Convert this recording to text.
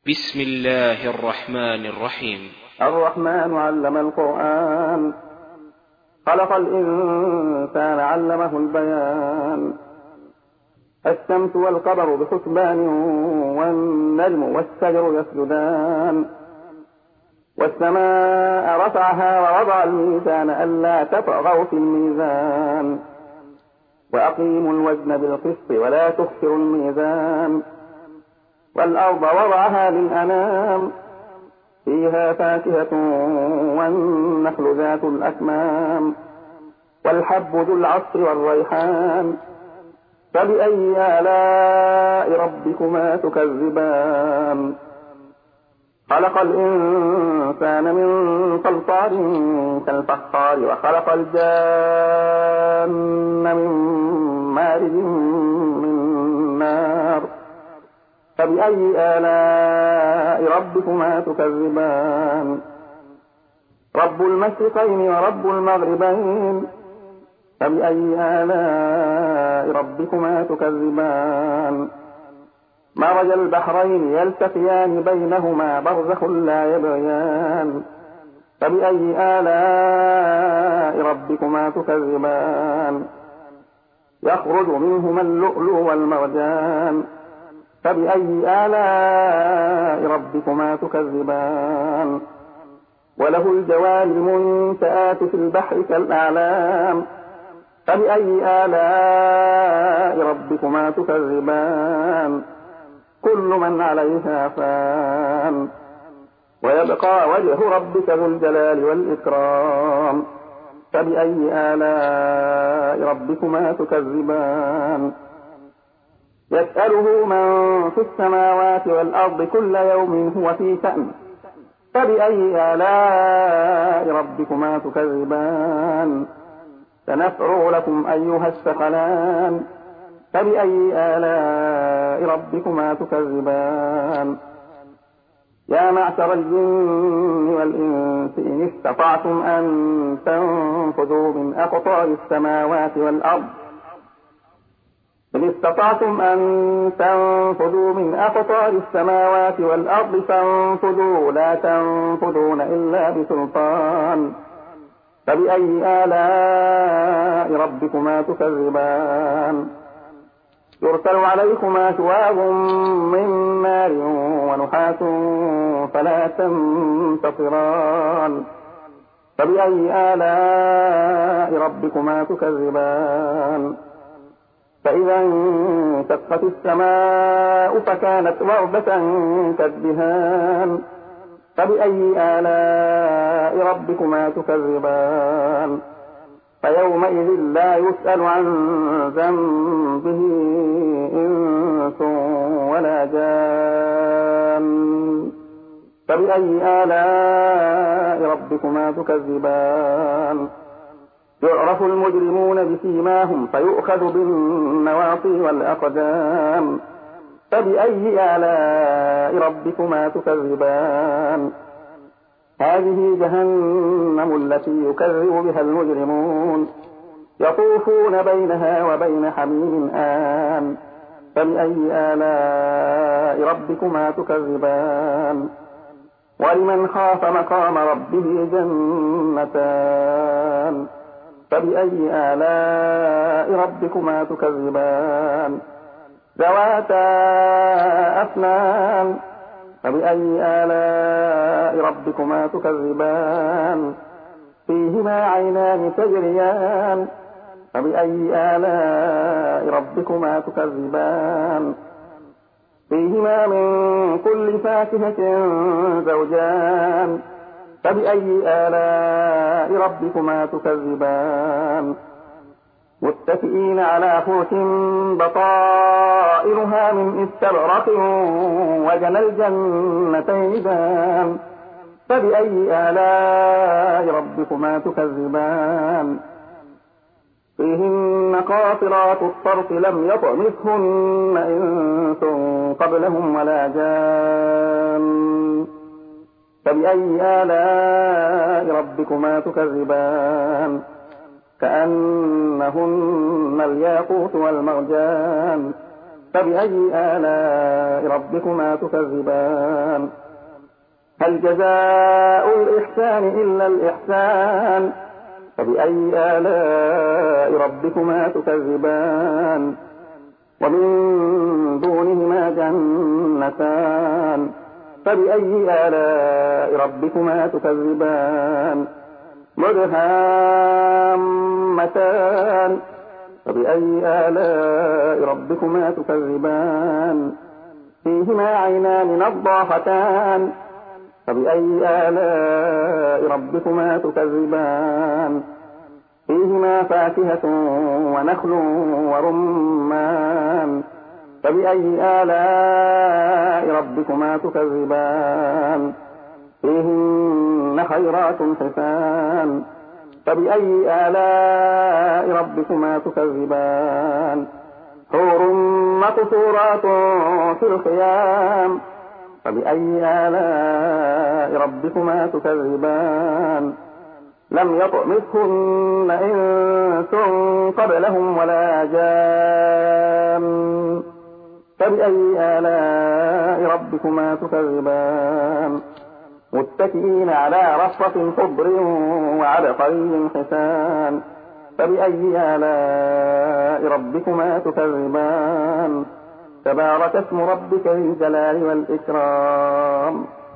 بسم الله الرحمن الرحيم. الرحمن علم القرآن، خلق الإنسان علمه البيان. الشمس والقمر بحسبان، والنجم والشجر يسجدان. والسماء رفعها ووضع الميزان ألا تطغوا في الميزان. وأقيموا الوزن بالقسط ولا تخسروا الميزان. والأرض وضعها للأنام، فيها فاكهة والنخل ذات الأكمام، والحب ذو العصر والريحان. فبأي آلاء ربكما تكذبان؟ خلق الإنسان من صلصال كالفخار، وخلق الجان من مارج من نار. فبأي آلاء ربكما تكذبان؟ رب المشرقين ورب المغربين، فبأي آلاء ربكما تكذبان؟ مرج البحرين يلتقيان بينهما برزخ لا يبغيان. فبأي آلاء ربكما تكذبان؟ يخرج منهما اللؤلؤ والمرجان. فبأي آلاء ربكما تكذبان؟ وله الجوار المنشآت في البحر كالأعلام. فبأي آلاء ربكما تكذبان؟ كل من عليها فان، ويبقى وجه ربك ذو الجلال والإكرام. فبأي آلاء ربكما تكذبان؟ يسأله من في السماوات والأرض كل يوم هو في شأن. فبأي آلاء ربكما تكذبان؟ سنفرغ لكم أيها الثقلان. فبأي آلاء ربكما تكذبان؟ يا معشر الجن والإنس إن استطعتم أن تنفذوا من أقطار السماوات والأرض فانفذوا لا تنفذون إلا بسلطان. فبأي آلاء ربكما تكذبان؟ يرسل عليكما شواظ من نار ونحاس فلا تنتصران. فبأي آلاء ربكما تكذبان؟ فإذا انشقت السماء فكانت وردة كالدهان. فبأي آلاء ربكما تكذبان؟ فيومئذ لا يسأل عن ذنبه إنس ولا جان. فبأي آلاء ربكما تكذبان؟ يعرف المجرمون بسيماهم فيؤخذ بالنواصي والأقدام. فبأي آلاء ربكما تكذبان؟ هذه جهنم التي يكذب بها المجرمون، يطوفون بينها وبين حميم آن. فبأي آلاء ربكما تكذبان؟ ولمن خاف مقام ربه جنتان. فبأي آلاء ربكما تكذبان؟ ذواتا أفنان. فبأي آلاء ربكما تكذبان؟ فيهما عينان تجريان. فبأي آلاء ربكما تكذبان؟ فيهما من كل فاكهة زوجان. فبأي آلاء ربكما تكذبان؟ متكئين على فرش بطائرها من استبرق وجنى الجنتين دان. فبأي آلاء ربكما تكذبان؟ فيهن قاصرات الطرف لم يطمثهن إنس قبلهم ولا جان. فبأي آلاء ربكما تكذبان؟ كأنهن الياقوت والمرجان. فبأي آلاء ربكما تكذبان هل جزاء الإحسان إلا الإحسان فبأي آلاء ربكما تكذبان ومن دونهما جنتان فبأي آلاء ربكما تكذبان مدهامتان فبأي آلاء ربكما تكذبان فيهما عينان نضاختان فبأي آلاء ربكما تكذبان فيهما فاكهة ونخل ورمان فبأي آلاء ربكما تكذبان فيهن خيرات حسان فبأي آلاء ربكما تكذبان حور مقصورات في الخيام فبأي آلاء ربكما تكذبان لم يطمثهن إنس قبلهم ولا جان فبأي آلاء ربكما تكذبان متكئين على رفرف خضر وعبقري حسان فبأي آلاء ربكما تكذبان تبارك اسم ربك ذي الجلال والإكرام